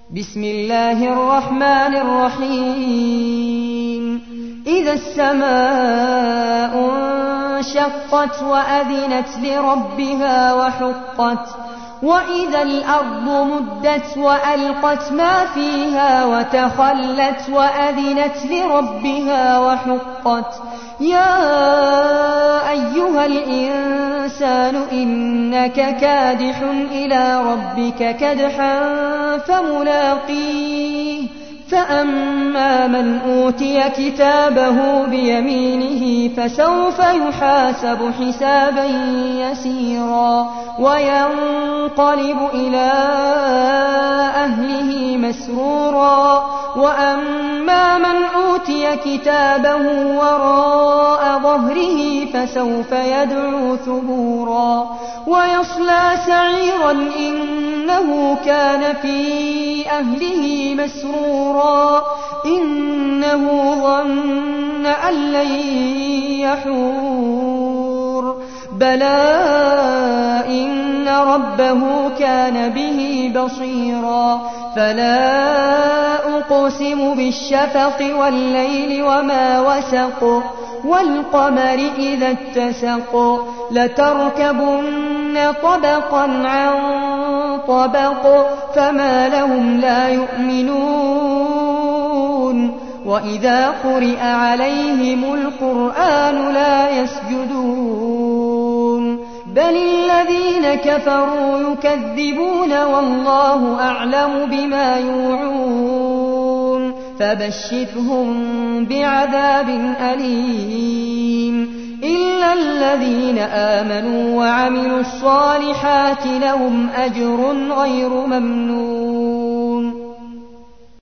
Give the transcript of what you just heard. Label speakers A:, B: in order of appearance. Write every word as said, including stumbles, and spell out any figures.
A: بسم الله الرحمن الرحيم إذا السماء انشقت وأذنت لربها وحقت وإذا الأرض مدت وألقت ما فيها وتخلت وأذنت لربها وحقت يا أيها الإنسان إنك كادح إلى ربك كدحا فملاقيه فأما من أوتي كتابه بيمينه فسوف يحاسب حسابا يسيرا وينقلب إلى أهله مسرورا وأما من أوتي كتابه وراء ظهره فسوف يدعو ثبورا ويصلى سعيرا إنه كان في أهله مسرورا إنه ظن أن لن يحور بلى إن ربه كان به بصيرا فلا أقسم بالشفق والليل وما وسق والقمر إذا اتسق لتركبن طبقا عن طبق فما لهم لا يؤمنون وإذا قرئ عليهم القرآن لا يسجدون بل الذين كفروا يكذبون والله أعلم بما يوعون فبشرهم بعذاب أليم إلا الذين آمنوا وعملوا الصالحات لهم أجر غير ممنون